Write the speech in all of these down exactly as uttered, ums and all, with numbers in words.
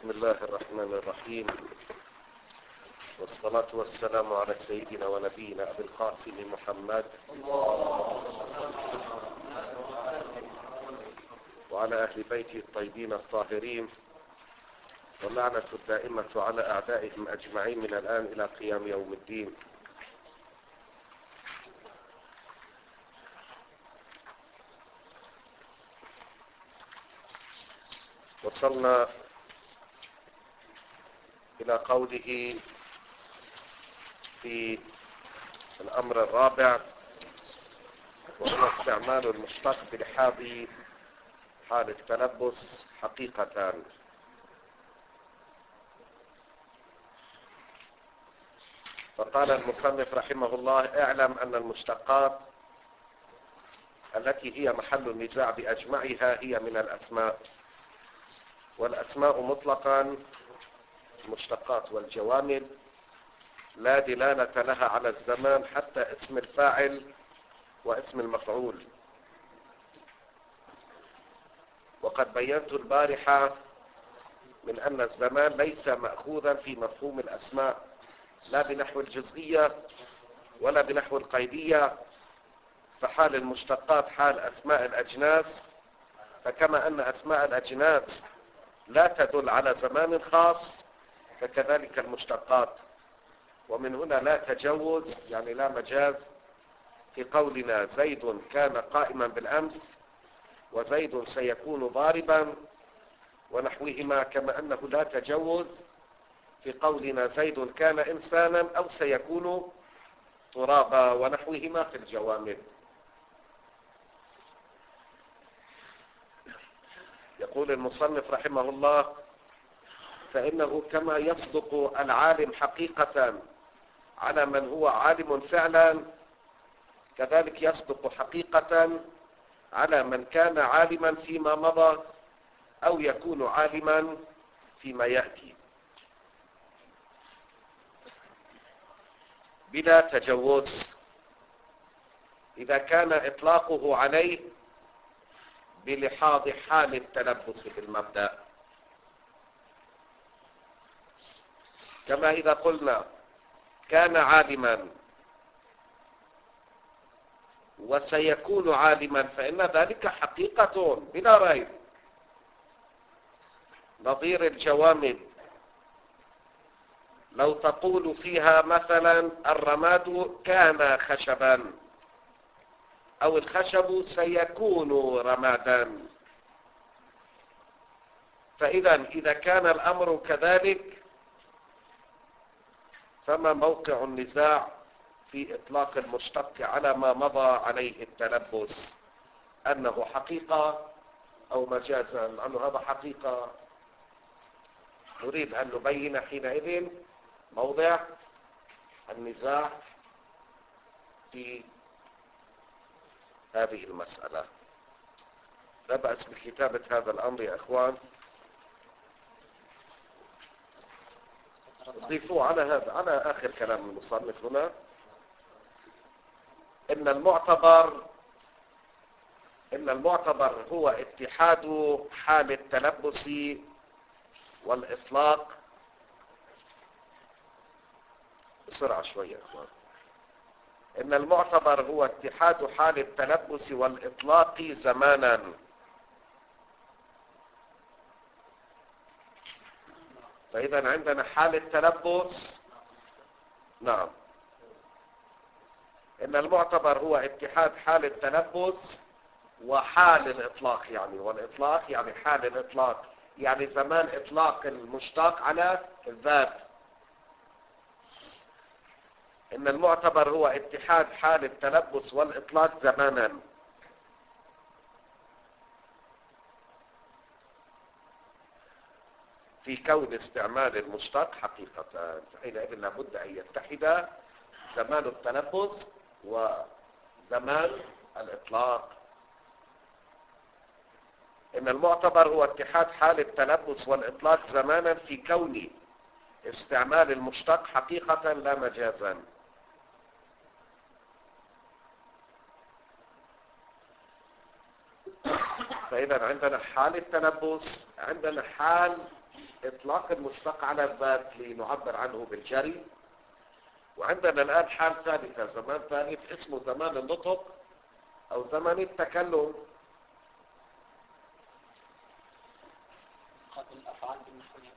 بسم الله الرحمن الرحيم، والصلاة والسلام على سيدنا ونبينا أبي القاسم محمد وعلى أهل بيته الطيبين الطاهرين، واللعنة الدائمة على أعدائهم أجمعين من الآن إلى قيام يوم الدين. وصلنا إلى قوله في الأمر الرابع، وهو استعمال المشتق بلحاظ حال التلبس حقيقة. فقال المصنف رحمه الله: اعلم أن المشتقات التي هي محل النزاع بأجمعها هي من الأسماء، والأسماء مطلقا المشتقات والجوامد لا دلالة لها على الزمان حتى اسم الفاعل واسم المفعول. وقد بينت البارحة من أن الزمان ليس مأخوذا في مفهوم الأسماء، لا بنحو الجزئية ولا بنحو القيدية، فحال المشتقات حال أسماء الأجناس، فكما أن أسماء الأجناس لا تدل على زمان خاص فكذلك المشتقات. ومن هنا لا تجوز، يعني لا مجاز في قولنا زيد كان قائما بالأمس وزيد سيكون ضاربا ونحوهما، كما أنه لا تجوز في قولنا زيد كان إنسانا أو سيكون ترابا ونحوهما في الجوامد. يقول المصنف رحمه الله: فإنه كما يصدق العالم حقيقة على من هو عالم فعلا، كذلك يصدق حقيقة على من كان عالما فيما مضى أو يكون عالما فيما يأتي، بلا تجوز، إذا كان إطلاقه عليه بلحاظ حال التلبس بالمبدأ. كما إذا قلنا كان عالما وسيكون عالما، فإن ذلك حقيقة بلا ريب، نظير الجوامد لو تقول فيها مثلا الرماد كان خشبا أو الخشب سيكون رمادا، فإذا إذا كان الأمر كذلك فما موقع النزاع في إطلاق المشتق على ما مضى عليه التلبس، أنه حقيقة أو مجازا؟ لأنه هذا حقيقة، نريد أن نبين حينئذ موضع النزاع في هذه المسألة. لا بأس بكتابة هذا الأمر يا أخوان، ضيفوا على هذا على آخر كلام المصنف هنا: إن المعتبر إن المعتبر هو اتحاد حال التلبس والإطلاق. بسرعة شوية يا أخوان. إن المعتبر هو اتحاد حال التلبس والإطلاق زمانا، فإذا عندنا حال التلبس. نعم، إن المعتبر هو اتحاد حال التلبس وحال الإطلاق، يعني والإطلاق يعني حال الإطلاق، يعني زمان إطلاق المشتق على الذات. إن المعتبر هو اتحاد حال التلبس والإطلاق زمانا، في كون استعمال المشتق حقيقة، فحينئذ لابد أن يتحد زمان التلبس وزمان الإطلاق. إن المعتبر هو اتحاد حال التلبس والإطلاق زمانا في كون استعمال المشتق حقيقة لا مجازا. فإذا عندنا حال التلبس، عندنا حال إطلاق المشتق على الذات لنعبر عنه بالجري. وعندنا الآن حال ثالثة، زمان ثالث اسمه زمان النطق أو زمان التكلم. قبل الأفعال بالنحوية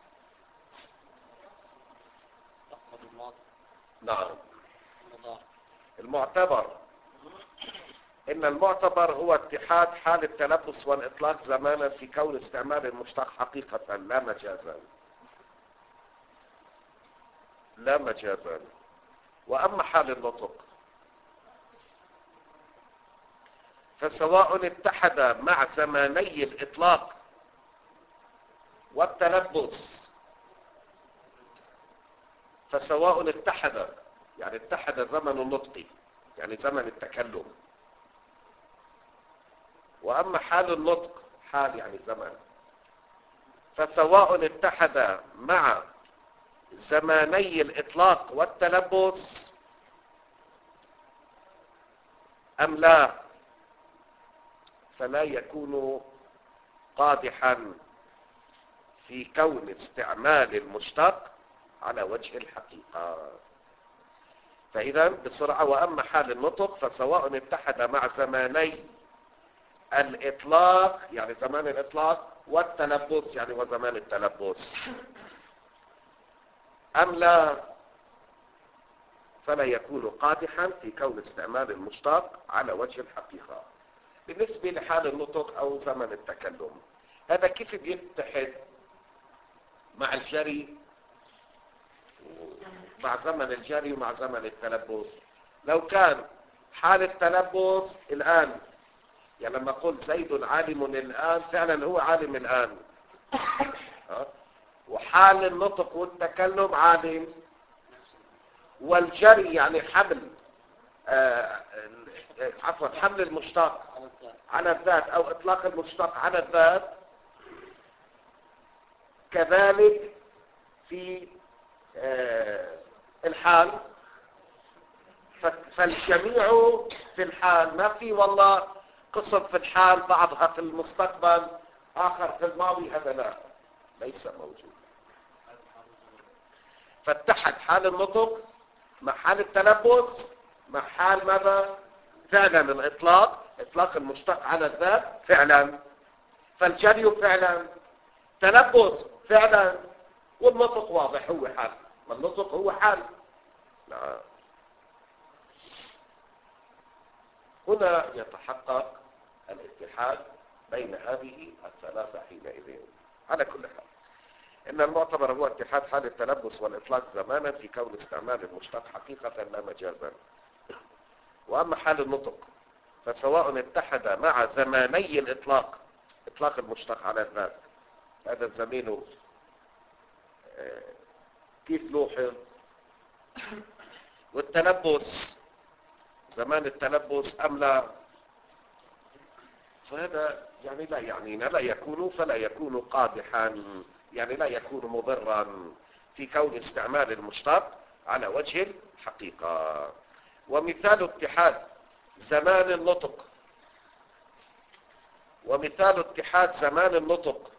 تقبل الماضي. نعم. المضارع. المعتبر إن المعتبر هو اتحاد حال التلبس والإطلاق زمانا في كون استعمال المشتق حقيقة لا مجازا. لا مجازا. وأما حال النطق فسواء اتحد مع زماني الإطلاق والتلبس، فسواء اتحد يعني اتحد زمن النطق يعني زمن التكلم، وأما حال النطق حال يعني زمن، فسواء اتحد مع زماني الإطلاق والتلبس أم لا، فلا يكون قادحا في كون استعمال المشتق على وجه الحقيقة. فإذا بسرعة، وأما حال النطق فسواء اتحد مع زماني الإطلاق يعني زمان الإطلاق والتلبس يعني وزمان التلبس أم لا، فلا يكون قادحا في كون استعمال المشتق على وجه الحقيقة. بالنسبة لحال النطق أو زمن التكلم، هذا كيف بيتحد مع الجري، مع زمن الجري ومع زمن التلبس؟ لو كان حال التلبس الآن، يعني لما قلت زيد عالم الآن فعلا هو عالم الآن، وحال النطق والتكلم عالم، والجري يعني حمل آه عفوا حمل المشتق على الذات أو إطلاق المشتق على الذات، كذلك في آه الحال. فالجميع في الحال، ما في والله قسم في الحال بعضها في المستقبل آخر في الماضي، هذا لا ليس موجود. فاتحد حال النطق مع حال التلبس مع حال ماذا؟ فعلا الإطلاق، إطلاق المشتق على الذات فعلا، فالجري فعلا، تلبس فعلا، والنطق واضح هو حال، والنطق هو حال. نعم. هنا يتحقق الاتحاد بين هذه الثلاثة حينئذ. على كل حال إن المعتبر هو اتحاد حال التلبس والإطلاق زمانا في كون استعمال المشتق حقيقة لا مجازا. وأما حال النطق فسواء اتحد مع زماني الإطلاق، إطلاق المشتق على الذات، هذا الزمين كيف لوحظ، والتلبس زمان التلبس أم لا، فهذا يعني لا يعنينا، لا يكون فلا يكون قادحا، يعني لا يكون مضرا في كون استعمال المشتق على وجه الحقيقة. ومثال اتحاد زمان النطق ومثال اتحاد زمان النطق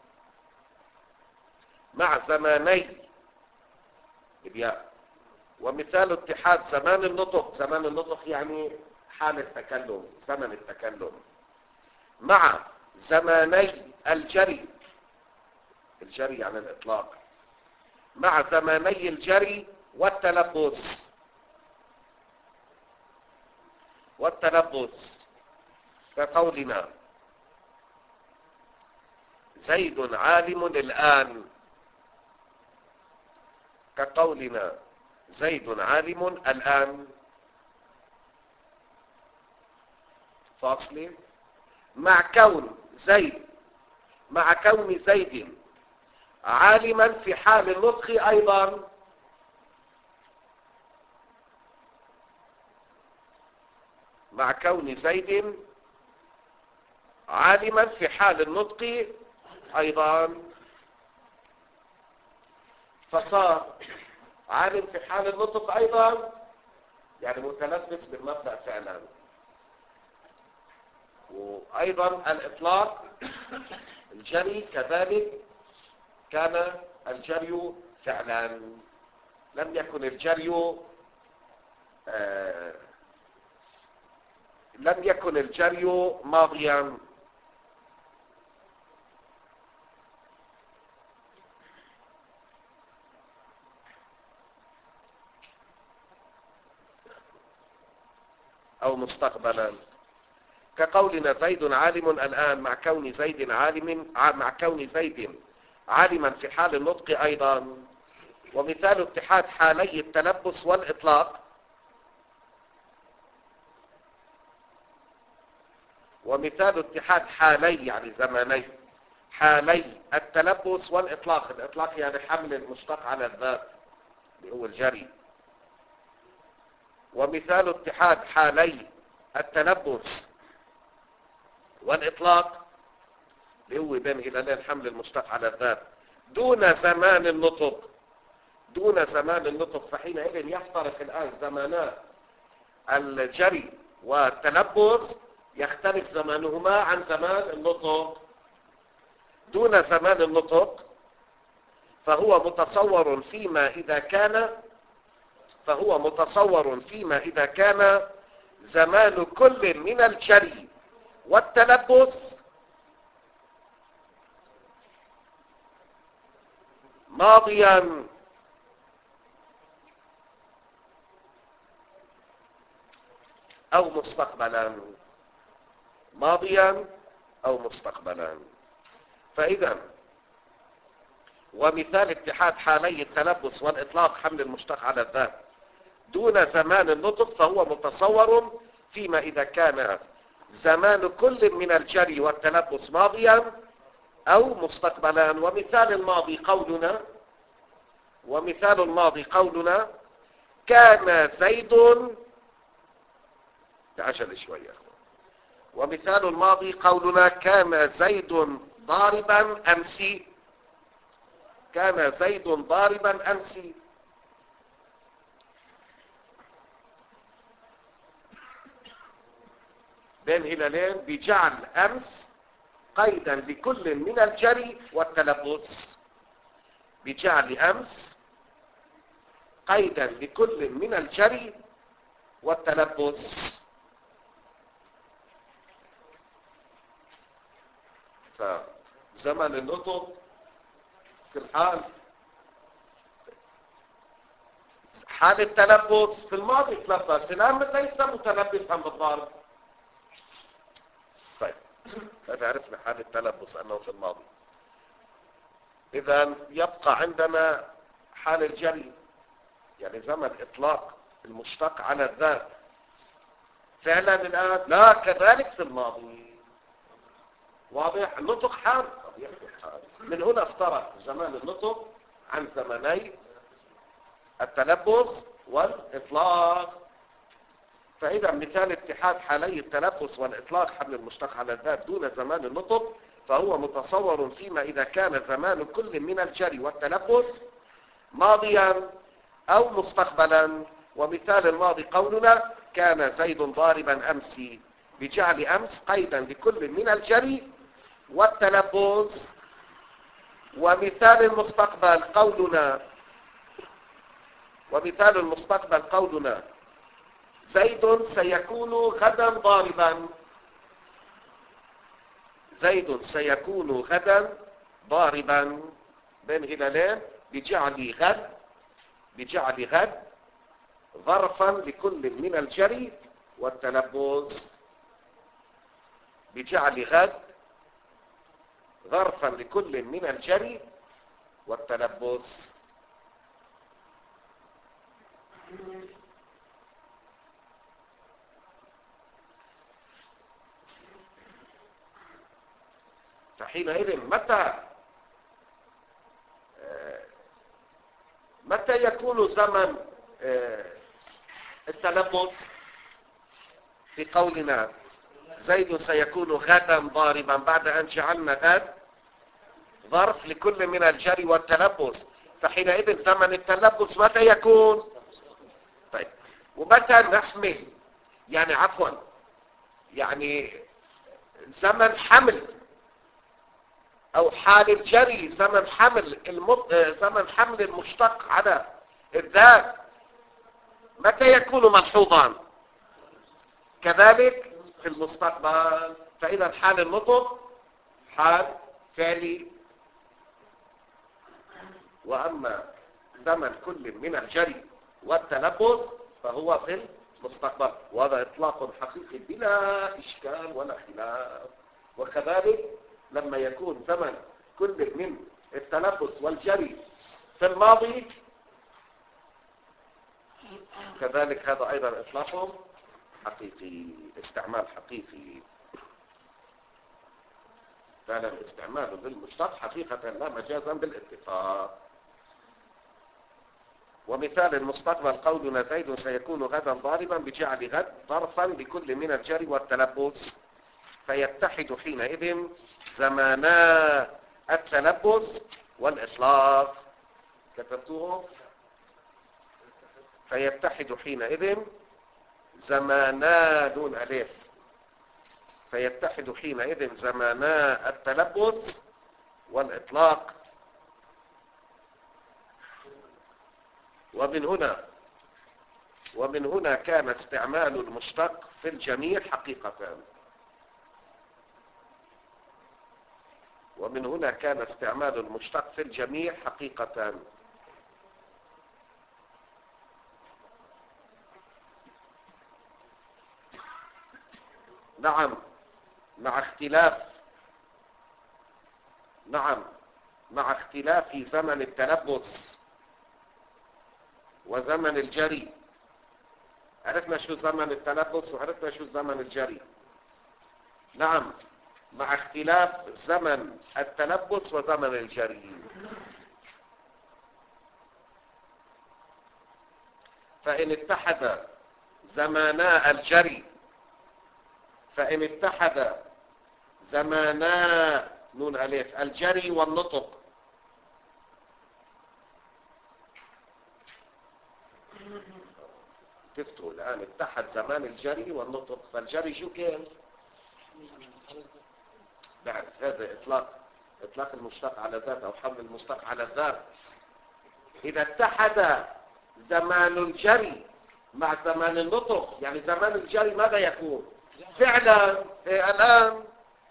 مع زماني الياء ومثال اتحاد زمان النطق، زمان النطق يعني حال التكلم، زمن التكلم، مع زماني الجري، الجري عن الإطلاق، مع زماني الجري والتلبس والتلبس كقولنا زيد عالم الآن، كقولنا زيد عالم الآن، فاصل، مع كون زيد مع كون زيد عالما في حال النطق أيضا، مع كون زيد عالما في حال النطق أيضا، فصار عالم في حال النطق أيضا يعني متلبس بالمبدأ فعلا. وأيضا الإطلاق الجري كذلك كان الجري فعلا، لم يكن الجري آه لم يكن الجري ماضيا. أو مستقبلا، كقولنا زيد عالم الآن، مع كون زيد عالم مع كون زيد عالما في حال النطق أيضا. ومثال اتحاد حالي التلبس والإطلاق، ومثال اتحاد حالي يعني زماني، حالي التلبس والإطلاق. الإطلاق يعني حمل المشتق على الذات اللي هو الجري. ومثال اتحاد حالي التلبس والإطلاق اللي هو بين هلالين حمل المشتق على الذات دون زمان النطق، دون زمان النطق. فحينئذ يفترق الآن زمانا الجري والتلبس، يختلف زمانهما عن زمان النطق. دون زمان النطق فهو متصور فيما إذا كان فهو متصور فيما إذا كان زمان كل من الجري والتلبس ماضيا أو مستقبلا، ماضيا أو مستقبلا. فإذا ومثال اتحاد حالي التلبس والإطلاق حمل المشتق على الذات دون زمان النطق فهو متصور فيما إذا كان زمان كل من الجري والتلبس ماضيا أو مستقبلا. ومثال الماضي قولنا ومثال الماضي قولنا كان زيد، تعجل شوية. ومثال الماضي قولنا كان زيد ضاربا أمس، كان زيد ضاربا أمس. بين هلالين بجعل أمس قيدا لكل من الجري والتلبس، بجعل أمس قيدا لكل من الجري والتلبس. فزمن النطق في الحال حال التلبس في الماضي تلبس، الآن ليس متلبسا بالضارب. طيب هذا عرفنا حال التلبس أنه في الماضي. إذا يبقى عندنا حال الجري، يعني زمن إطلاق المشتق على الذات فعلا الآن، لا كذلك في الماضي. واضح؟ النطق حال. من هنا افترق زمان النطق عن زماني التلبس والإطلاق. فإذا مثال اتحاد حالي التلبس والإطلاق حمل المشتق على الذات دون زمان النطق فهو متصور فيما إذا كان زمان كل من الجري والتلبس ماضيا أو مستقبلا. ومثال الماضي قولنا كان زيد ضاربا أمس بجعل أمس قيدا لكل من الجري والتلبس. ومثال المستقبل قولنا ومثال المستقبل قولنا زيد سيكون غدا ضاربا، زيد سيكون غدا ضاربا. بين هلالين بجعل غد بجعل غد ظرفا لكل من الجري والتلبس، بجعل غد ظرفا لكل من الجري والتلبس. فحينئذ متى متى يكون زمن التلبس في قولنا زيد سيكون غدا ضاربا بعد أن جعلنا غد ظرف لكل من الجري والتلبس؟ فحينئذ زمن التلبس متى يكون؟ طيب ومتى نحمل، يعني عفوا يعني زمن حمل او حال الجري زمن حمل المط... زمن حمل المشتق على الذات متى يكون ملحوظا؟ كذلك في المستقبل. فاذا حال النطق حال فعلي، واما زمن كل من الجري والتلبس فهو في المستقبل، وهذا اطلاق حقيقي بلا اشكال ولا خلاف. وكذلك لما يكون زمن كل من التلبس والجري في الماضي كذلك هذا ايضا اطلاق حقيقي، استعمال حقيقي. فعلا استعمال للمشتق حقيقة لا مجازا بالاتفاق. ومثال المستقبل قولنا زيد سيكون غدا ضاربا بجعل غد ظرفا لكل من الجري والتلبس، فيتحد حينئذ زمانا التلبس والإطلاق. كتبتوه؟ فيتحد حينئذ زمانا دون ألف، فيتحد حينئذ زمانا التلبس والإطلاق. ومن هنا ومن هنا كان استعمال المشتق في الجميع حقيقة. ومن هنا كان استعمال المشتق في الجميع حقيقة. نعم مع اختلاف نعم مع اختلاف زمن التلبس وزمن الجري. عرفنا شو زمن التلبس وعرفنا شو زمن الجري. نعم مع اختلاف زمن التلبس وزمن الجري. فإن اتحد زمانا الجري فإن اتحد زمانا نون ألف الجري والنطق تفتوا الآن اتحد زمان الجري والنطق، فالجري شو كان؟ بعد هذا إطلاق إطلاق المشتق على ذات أو حمل المشتق على الذات. إذا اتحد زمان الجري مع زمان النطق يعني زمان الجري ماذا يكون؟ فعلا إيه الآن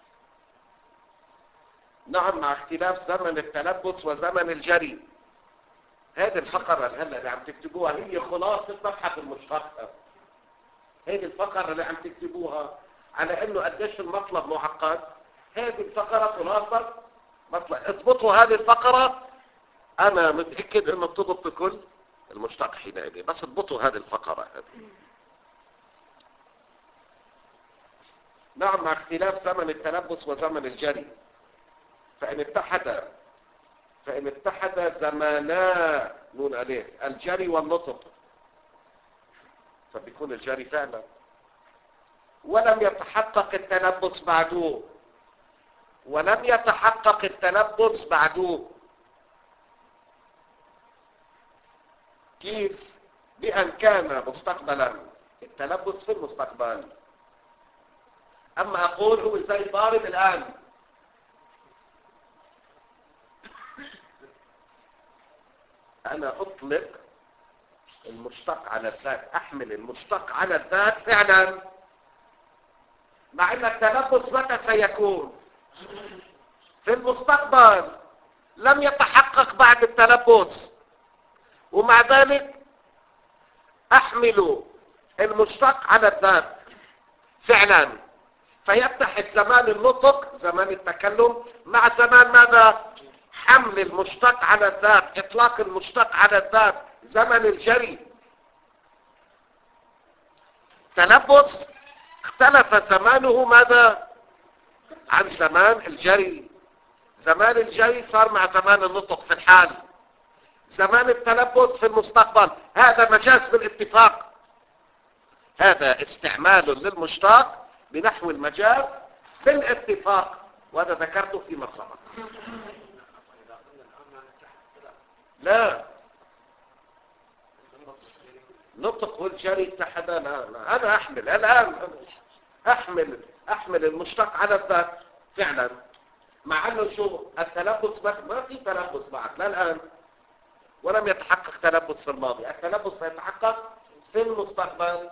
نعم مع اختلاف زمن التلبس وزمن الجري. هذه الفقرة هلا اللي عم تكتبوها هي خلاصة مبحث المشتق. هذه الفقرة اللي عم تكتبوها على انه قديش المطلب معقد، هذه الفقرة خلاصة مطلب. اضبطوا هذه الفقرة، انا متأكد انه بتضبط كل المشتق حينئذ، بس اضبطوا هذه الفقرة هذه. نعم مع اختلاف زمن التلبس وزمن الجري فإن اتحد فإن اتحد زمانا نون ألف الجري والنطق فبيكون الجري فعلا ولم يتحقق التلبس بعده ولم يتحقق التلبس بعده. كيف؟ بأن كان مستقبلا التلبس في المستقبل. أما أقول هو زي ضارب الآن، أنا أطلق المشتق على الذات، أحمل المشتق على الذات فعلا، مع أن التلبس متى سيكون؟ في المستقبل، لم يتحقق بعد التلبس، ومع ذلك أحمل المشتق على الذات فعلا، فيتحد زمان النطق زمان التكلم مع زمان ماذا؟ حمل المشتق على الذات، اطلاق المشتق على الذات زمن الجري. تلبس اختلف زمانه ماذا؟ عن زمان الجري. زمان الجري صار مع زمان النطق في الحال، زمان التلبس في المستقبل. هذا مجاز بالاتفاق، هذا استعمال للمشتق بنحو المجاز بالاتفاق، وهذا ذكرته فيما سبق. لا نطق والجري اتحدا، لا لا انا احمل الان احمل احمل المشتق على الذات فعلا، مع انه شو التلبس ما ما في تلبس بعد لا الان، ولم يتحقق تلبس في الماضي، التلبس سيتحقق في المستقبل.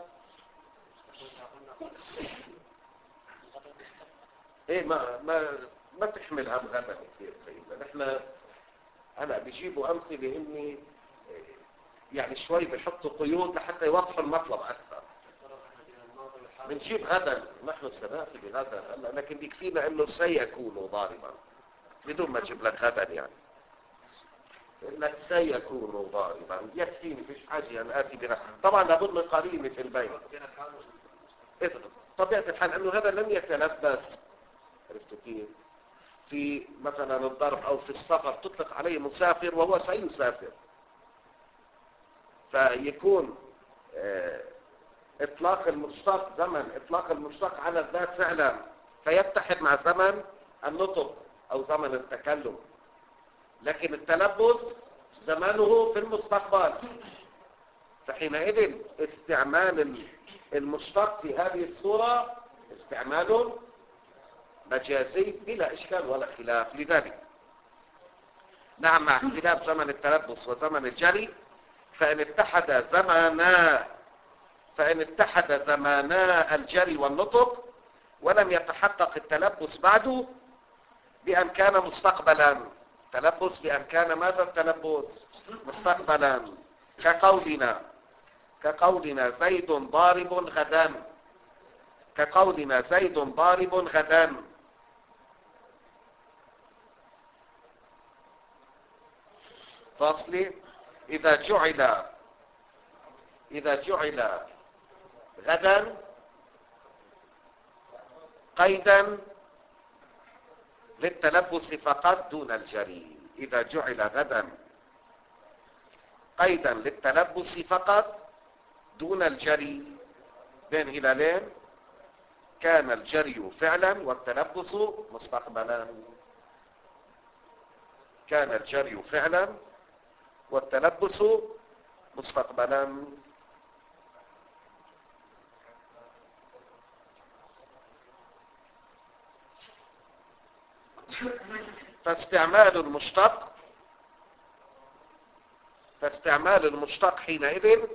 ايه ما ما ما تحمل هم غدا كثير سيدنا. نحن انا بيجيبوا امثله اني يعني شوي بيحطوا قيود لحتى يوضحوا المطلب اكثر. بنجيب غدا، نحن سناتي بغدا هلا، لكن بيكفينا انه سيكون ضاربا بدون ما اجيب لك غدا، يعني لك سيكون ضاربا يكفيني، فيش حاجه ان اتي بغدا. طبعا لابد من قرينه في البيت. إيه طبيعه الحال انه هذا لم يتلبس، عرفتوا كيف؟ في مثلا الضرب او في السفر تطلق عليه مسافر وهو سيسافر، فيكون اه اطلاق المشتق زمن اطلاق المشتق على الذات فعلا فيتحد مع زمن النطق او زمن التكلم، لكن التلبس زمانه في المستقبل، فحينئذ استعمال المشتق في هذه الصورة استعمال مجازي بلا إشكال ولا خلاف. لذلك نعم مع اختلاف زمن التلبس وزمن الجري، فإن اتحد زمانا فإن اتحد زمانا الجري والنطق ولم يتحقق التلبس بعده بأن كان مستقبلا، تلبس بأن كان ماذا التلبس؟ مستقبلا، كقولنا كقولنا زيد ضارب غدا، كقولنا زيد ضارب غدا. فاصل إذا جعل إذا جعل غدا قيدا للتلبس فقط دون الجري، إذا جعل غدا قيدا للتلبس فقط دون الجري بين هلالين كان الجري فعلا والتلبس مستقبلا، كان الجري فعلا والتلبس مستقبلا. فاستعمال المشتق فاستعمال المشتق حينئذ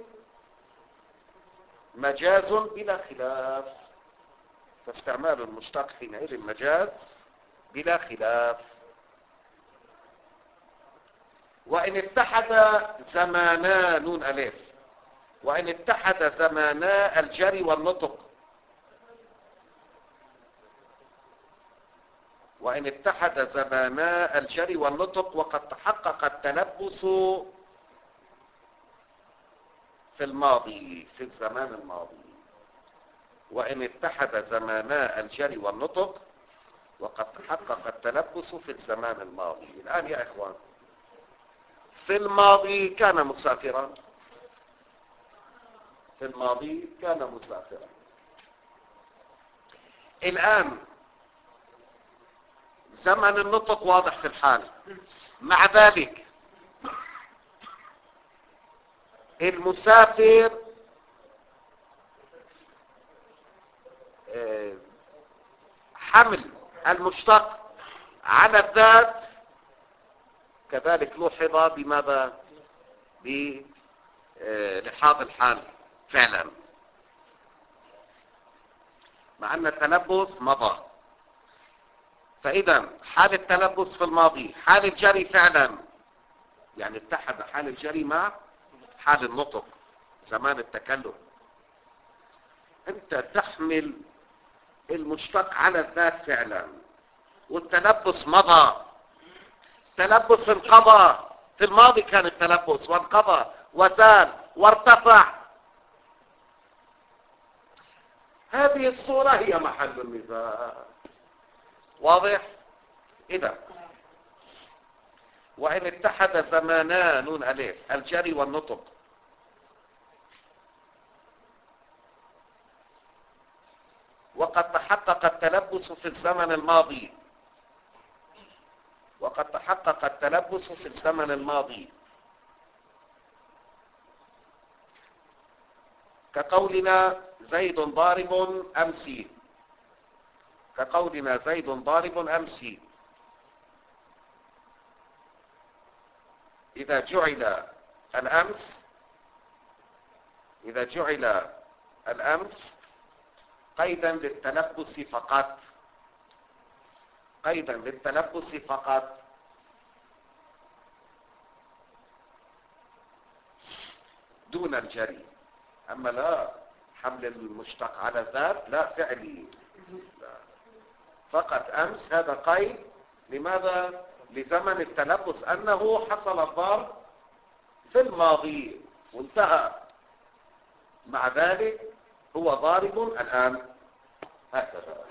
مجاز بلا خلاف، فاستعمال المشتق حينئذ مجاز بلا خلاف. وإن اتحد زمانا نون ألف، وإن اتحد زمانا الجري والنطق، وإن اتحد زمانا الجري والنطق وقد تحقق التلبس في الماضي في الزمان الماضي، وإن اتحد زمانا الجري والنطق وقد تحقق التلبس في الزمان الماضي. الآن يا إخوان في الماضي كان مسافرا، في الماضي كان مسافرا. الآن زمن النطق واضح في الحال، مع ذلك المسافر حمل المشتق على الذات كذلك لوحظ بماذا؟ بلحاظ الحال فعلا، مع أن التلبس مضى. فإذا حال التلبس في الماضي حال الجري فعلا، يعني اتحد حال الجري مع حال النطق زمان التكلم. انت تحمل المشتق على الذات فعلا والتلبس مضى، تلبس انقضى، في الماضي كان التلبس وانقضى وزال وارتفع. هذه الصورة هي محل النزاع، واضح؟ إذا وإن اتحد زمانا نون ألف الجري والنطق وقد تحقق التلبس في الزمن الماضي وقد تحقق التلبس في الزمن الماضي كقولنا زيد ضارب أمسي، كقولنا زيد ضارب أمسي إذا جعل الأمس إذا جعل الأمس قيدا للتلبس فقط قيدا للتلبس فقط دون الجري. أما لا حمل المشتق على الذات لا فعلي، لا. فقط أمس هذا قيد. لماذا؟ لزمن التلبس، أنه حصل الضرب في الماضي وانتهى، مع ذلك هو ضارب الآن. هكذا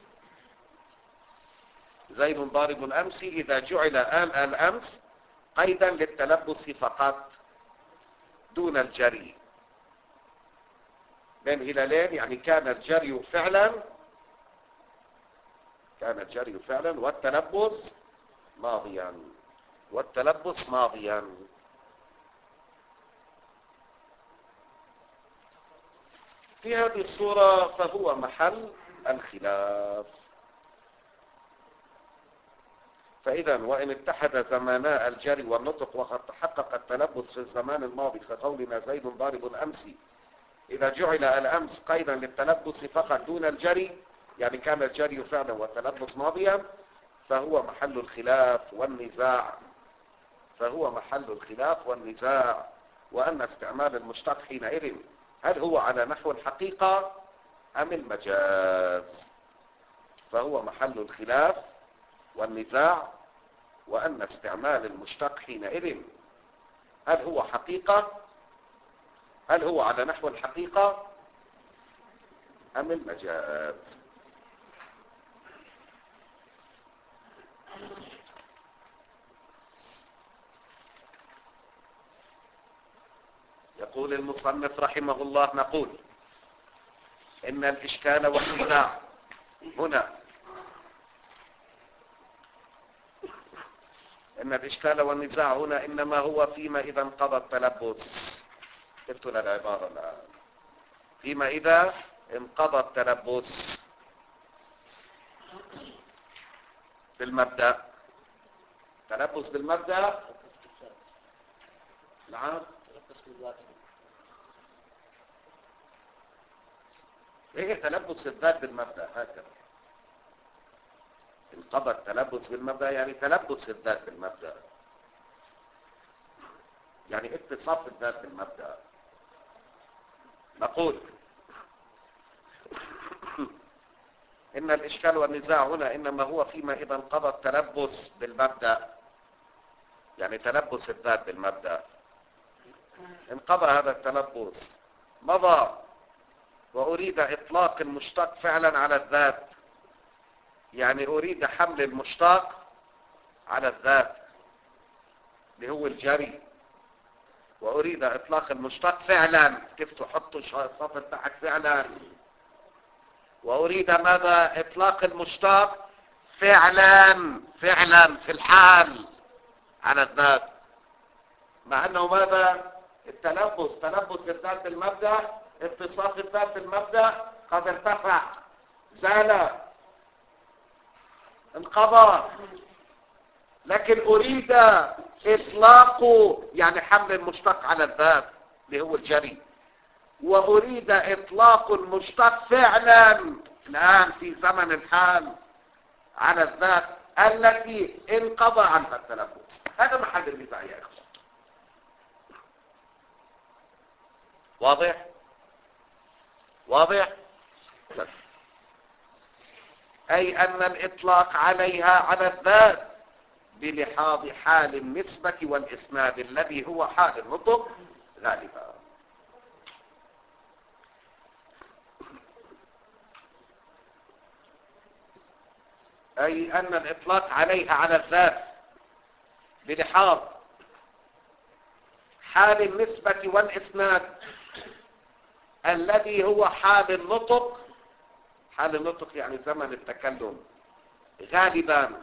زيد ضارب الأمس إذا جعل آن الأمس قيدا للتلبس فقط دون الجري. بين هلالين، يعني كان الجري فعلا كان الجري فعلا والتلبس ماضيا والتلبس ماضيا. في هذه الصورة فهو محل الخلاف. فإذا وإن اتحد زمانا الجري والنطق وقد تحقق التلبس في الزمان الماضي كقولنا زيد ضارب الأمس إذا جعل الأمس قيدا للتلبس فقط دون الجري، يعني كان الجري فعلا والتلبس ماضيا، فهو محل الخلاف والنزاع فهو محل الخلاف والنزاع وأن استعمال المشتق حينئذ هل هو على نحو الحقيقة أم المجاز؟ فهو محل الخلاف والنزاع وأن استعمال المشتق حينئذ هل هو حقيقة هل هو على نحو الحقيقة أم المجاز؟ يقول المصنف رحمه الله: نقول إن الإشكال والنزاع هنا إن الإشكال والنزاع هنا إنما هو فيما إذا انقضى التلبس. قلت العبارة الآن: فيما إذا انقضى التلبس بالمبدأ. تلبس بالمبدأ. نعم. ايه تلبس الذات بالمبدأ؟ هكذا انقضى التلبس بالمبدأ، يعني تلبس الذات بالمبدأ، يعني اتصاف الذات بالمبدأ. نقول إن الإشكال والنزاع هنا إنما هو فيما إذا انقضى التلبس بالمبدأ، يعني تلبس الذات بالمبدأ. انقضى هذا التلبس، مضى، وأريد إطلاق المشتق فعلا على الذات، يعني أريد حمل المشتق على الذات اللي هو الجري، وأريد إطلاق المشتق فعلا. كيف تحطوا صفر تحت فعلا؟ وأريد ماذا؟ إطلاق المشتق فعلا فعلا في الحال على الذات، مع أنه ماذا؟ التلبس تلبس الذات بالمبدأ، اتصاف الذات بالمبدأ قد ارتفع، زال، انقضى، لكن أريد إطلاقه، يعني حمل المشتق على الذات اللي هو الجري، وأريد إطلاق المشتق فعلا الآن في زمن الحال على الذات التي انقضى عنها التلبس. هذا محل النزاع يا إخوة. واضح؟ واضح؟ أي أن الإطلاق عليها على الذات بلحاظ حال النسبة والإسناد الذي هو حال النطق غالبا. أي أن الإطلاق عليها على الذات بلحاظ حال النسبة والإسناد الذي هو حال النطق. حال النطق يعني زمن التكلم غالبا.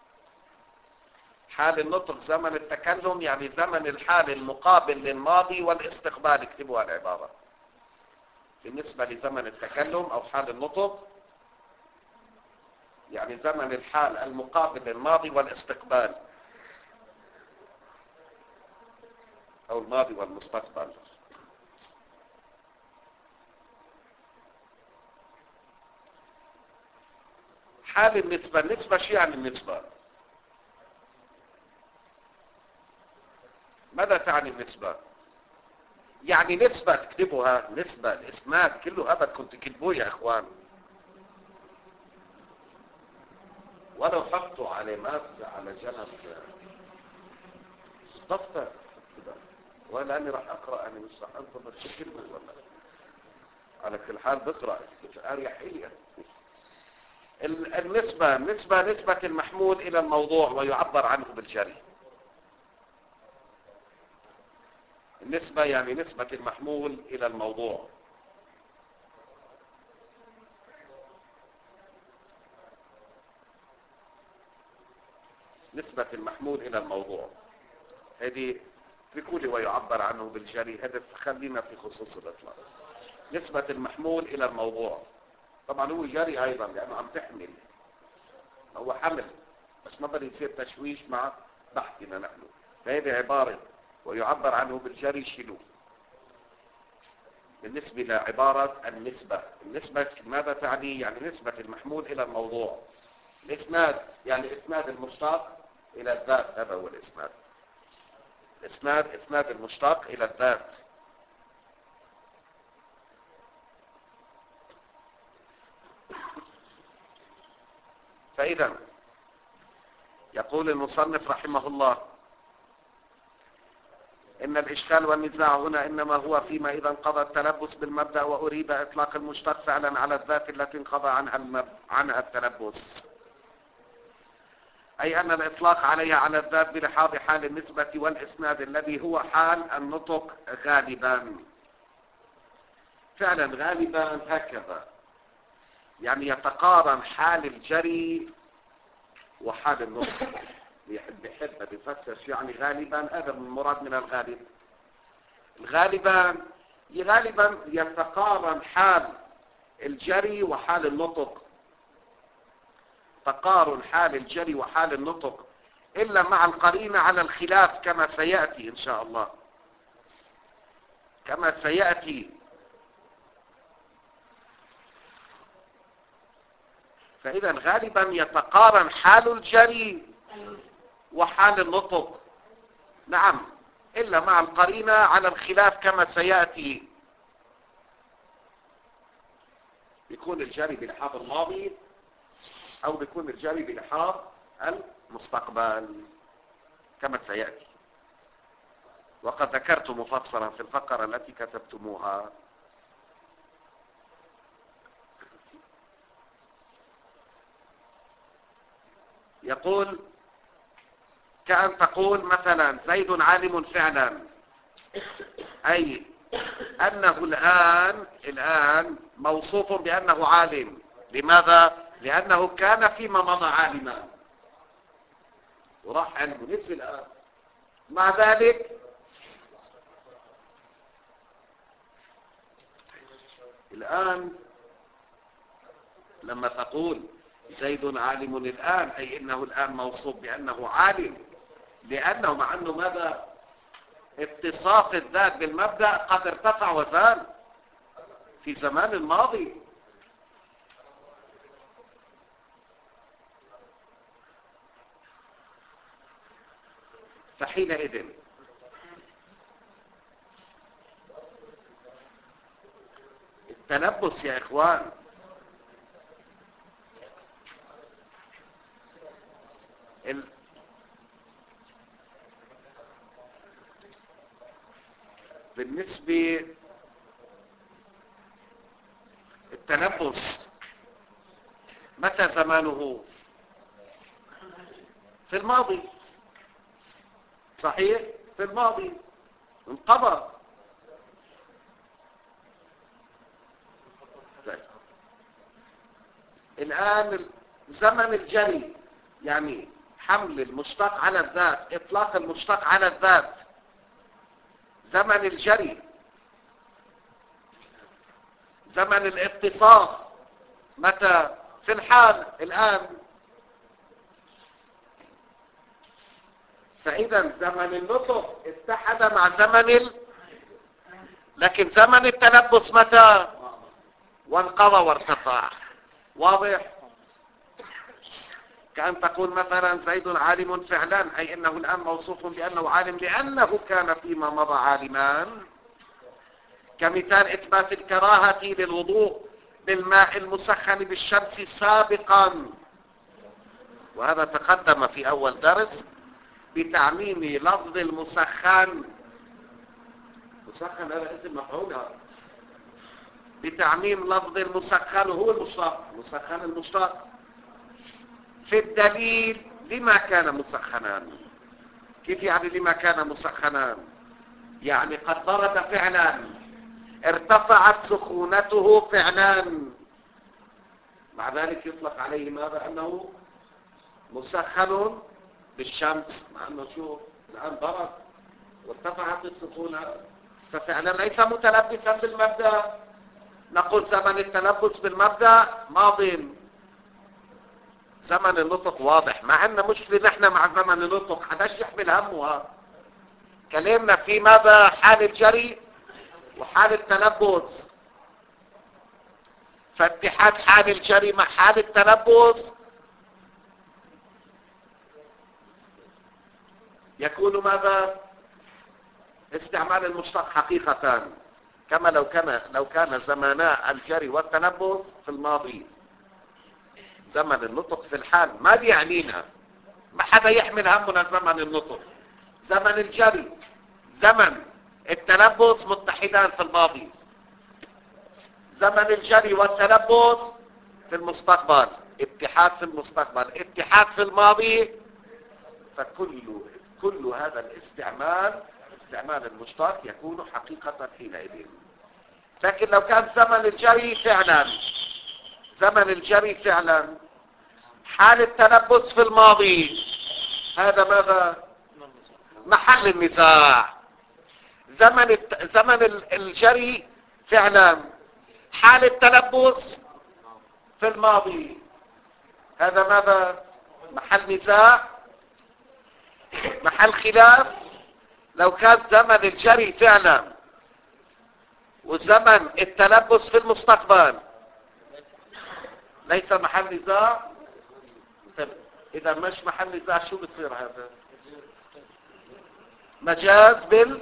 حال النطق زمن التكلم يعني زمن الحال المقابل للماضي والاستقبال. اكتبوا العبارة بالنسبة لزمن التكلم أو حال النطق، يعني زمن الحال المقابل للماضي والاستقبال. أو الماضي والمستقبل. حال النسبة، النسبة شو يعني النسبة؟ ماذا تعني النسبة؟ يعني نسبة تكتبوها، نسبة الإسناد كله أبد كنت تكتبوه يا إخوان، ولو حطوا علامات على جنب دفتر كده، ولا أني راح أقرأ، أنا مش راح أنظر بس كلمة ولا على كل حال بقرأ أريحية. النسبة، النسبة نسبة المحمول إلى الموضوع ويعبر عنه بالجري. النسبة يعني نسبة المحمول إلى الموضوع. نسبة المحمول إلى الموضوع هذه في كل ويعبر عنه بالجري، هذا خلينا في خصوص الإطلاق. نسبة المحمول إلى الموضوع طبعا هو جري أيضا لأنه عم تحمل، هو حمل بس ما بده يصير تشويش مع بحثنا نحن، فهذه عبارة ويعبر عنه بالجري شلو. بالنسبة لعبارة النسبة، النسبة ماذا تعني؟ يعني نسبة المحمول إلى الموضوع. الإسناد يعني إسناد المشتاق إلى الذات، هذا هو الإسناد. إسناد إسناد المشتاق إلى الذات. فإذا يقول المصنف رحمه الله إن الإشكال والنزاع هنا إنما هو فيما إذا انقضى التلبس بالمبدأ وأريد إطلاق المشتق فعلا على الذات التي انقضى عنها, المب... عنها التلبس، أي أن الإطلاق عليها على الذات بلحاظ حال النسبة والإسناد الذي هو حال النطق غالبا. فعلا غالبا هكذا، يعني يتقارن حال الجري وحال النطق. بيحب يحب بيفسر يعني غالبا، هذا المراد من الغالب. الغالبا غالبا يتقارن حال الجري وحال النطق، تقارن حال الجري وحال النطق إلا مع القرينة على الخلاف كما سيأتي إن شاء الله، كما سيأتي. فإذا غالبا يتقارن حال الجري وحال النطق، نعم، إلا مع القرينة على الخلاف كما سيأتي. يكون الجري بلحاظ الماضي أو بيكون الجري بلحاظ المستقبل كما سيأتي، وقد ذكرت مفصلا في الفقرة التي كتبتموها. يقول كأن تقول مثلا زيد عالم فعلا، أي أنه الآن الآن موصوف بأنه عالم. لماذا؟ لأنه كان فيما مضى عالما وراح عنده نسي الآن. مع ذلك الآن لما تقول زيد عالم الآن، أي إنه الآن موصوف بأنه عالم، لأنه مع أنه ماذا؟ اتصاف الذات بالمبدأ قد ارتفع وزال في زمان الماضي. فحينئذ التلبس يا إخوان ال... بالنسبة التلبس متى زمانه؟ في الماضي، صحيح، في الماضي انقضى. طيب. الآن زمن الجري يعني حمل المشتق على الذات، إطلاق المشتق على الذات، زمن الجري، زمن الاتصاف متى؟ في الحال الآن. فإذا زمن النطق اتحد مع زمن ال... لكن زمن التلبس متى؟ وانقضى وارتفع. واضح؟ كأن تقول مثلا زيد عالم فعلا، أي أنه الآن موصوف بأنه عالم لأنه كان فيما مضى عالمان. كمثال إثبات الكراهة للوضوء بالماء المسخن بالشمس سابقا، وهذا تقدم في أول درس بتعميم لفظ المسخن. مسخن هذا اسم مفعول، بتعميم لفظ المسخن هو المشتق، مسخن المشتق في الدليل لما كان مسخنا. كيف يعني لما كان مسخنا؟ يعني قد برد فعلا، ارتفعت سخونته فعلا، مع ذلك يطلق عليه ماذا؟ أنه مسخن بالشمس، مع أنه شو الآن برد وارتفعت السخونة، ففعلا ليس متلبسا بالمبدأ. نقول زمن التلبس بالمبدأ ماضٍ، زمن النطق واضح. مع أن مشكلة نحن مع زمن النطق حداش يحمل همها. كلامنا في ماذا؟ حال الجري وحال التلبس، فاتحاد حال الجري مع حال التلبس يكون ماذا؟ استعمال المشتق حقيقة، كما لو كان لو كان زمنا الجري والتلبس في الماضي. زمن النطق في الحال ما بيعنينا، ما حدا يحمل همنا زمن النطق. زمن الجري زمن التلبس متحدان في الماضي، زمن الجري والتلبس في المستقبل، اتحاد في المستقبل، اتحاد في الماضي. فكل كل هذا الاستعمال، استعمال المشتق يكون حقيقة حينئذ. لكن لو كان زمن الجري فعلا، زمن الجري فعلا حال التلبس في الماضي، هذا ماذا؟ محل النزاع. زمن الت... زمن الجري فعلا حال التلبس في الماضي، هذا ماذا؟ محل نزاع، محل خلاف. لو كان زمن الجري فعلا وزمن التلبس في المستقبل ليس محل نزاع. طيب اذا مش محل نزاع شو بتصير؟ هذا مجاز بال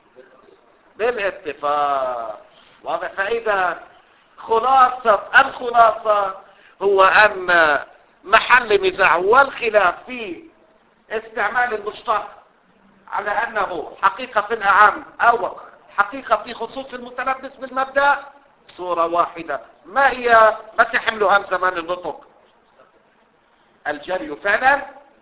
بالاتفاق. واضح؟ فاذا خلاصة الخلاصة هو ان محل النزاع والخلاف في استعمال المشتق على انه حقيقة في الاعم او حقيقة في خصوص المتلبس بالمبدأ صورة واحدة. ما هي؟ ما تحملوا هم زمان النطق. الجري فعلا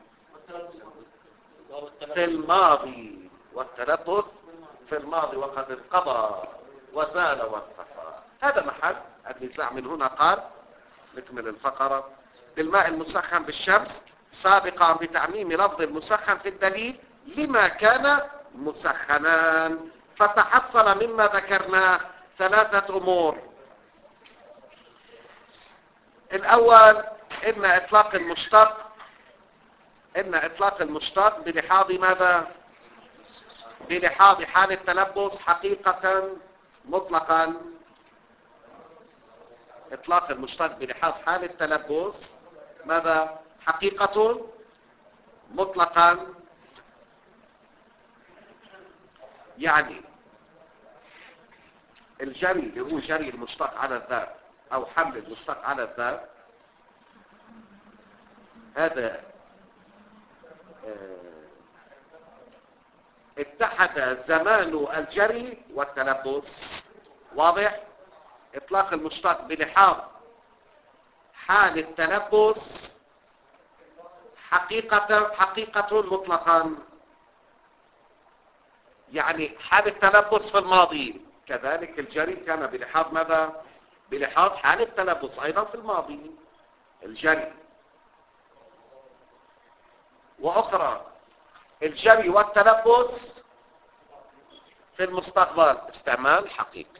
في الماضي والتلبس في الماضي وقد انقضى وزال وارتفع. هذا محل النزاع. من هنا قال نكمل الفقرة: بالماء المسخن بالشمس سابقا بتعميم لفظ المسخن في الدليل لما كان مسخنان. فتحصل مما ذكرناه ثلاثة أمور. الأول إن إطلاق المشتق إن إطلاق المشتق بلحاظ ماذا؟ بلحاظ حال التلبس حقيقة مطلقا. إطلاق المشتق بلحاظ حال التلبس ماذا؟ حقيقة مطلقا. يعني الجري اللي هو جري المشتق على الذات او حمل المشتق على الذات، هذا اتحد زمان الجري والتلبس. واضح؟ اطلاق المشتق بلحاظ حال التلبس حقيقة حقيقة مطلقا. يعني حال التلبس في الماضي، كذلك الجري كان بلحاظ ماذا؟ بلحاظ حال التلبس ايضا في الماضي الجري. واخرى الجري والتلبس في المستقبل استعمال حقيقي.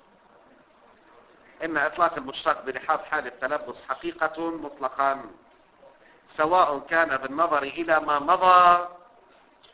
ان اطلاق المشتق بلحاظ حال التلبس حقيقة مطلقا، سواء كان بالنظر الى ما مضى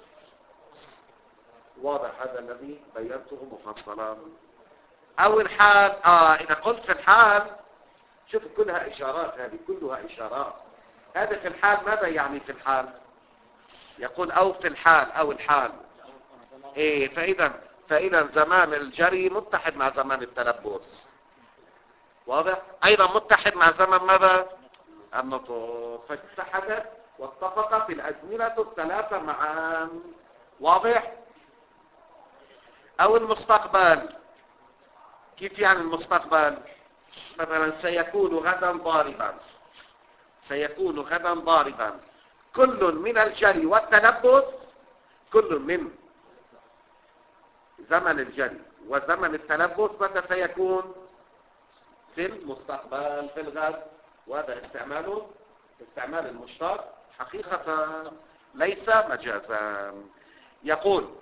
واضح هذا الذي بينته مفصلا. أو الحال آه إذا قلت في الحال، شوف كلها إشارات، هذه كلها إشارات. هذا في الحال ماذا يعني في الحال؟ يقول أو في الحال أو الحال إيه، فإذا فإذا زمان الجري متحد مع زمان التلبس، واضح؟ أيضا متحد مع زمن ماذا؟ النطق، فاتحدت واتفق في الأزمنة الثلاثة معا، واضح؟ أو المستقبل، كيف يعني المستقبل؟ مثلا سيكون غدا ضاربا، سيكون غدا ضاربا، كل من الجري والتلبس، كل من زمن الجري وزمن التلبس متى سيكون؟ في المستقبل، في الغد. وهذا استعماله استعمال المشتق حقيقة ليس مجازا. يقول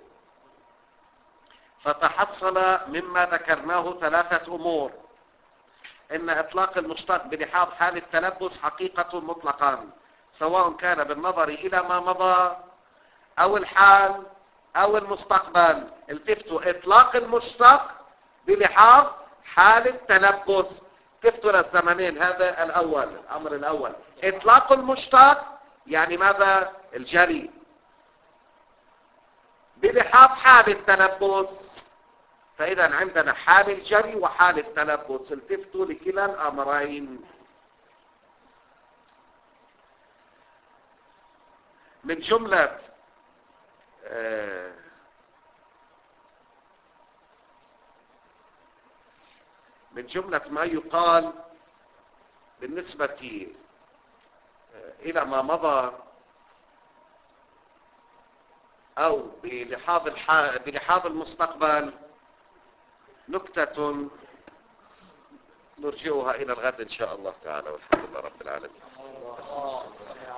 فتحصل مما ذكرناه ثلاثة أمور: إن إطلاق المشتق بلحاظ حال التلبس حقيقة مطلقا، سواء كان بالنظر إلى ما مضى أو الحال أو المستقبل. التفتوا، إطلاق المشتق بلحاظ حال التلبس، تفتوا للزمنين. هذا الأول، الأمر الأول إطلاق المشتق يعني ماذا؟ الجري، بلحاظ حال التلبس. فإذا عندنا حال الجري وحال التلبس، التفتوا لكلا الأمرين. من جملة آه من جملة ما يقال بالنسبة إلى ما مضى أو بلحاظ الح... بلحاظ المستقبل نكتة نرجعها إلى الغد إن شاء الله تعالى، والحمد لله رب العالمين.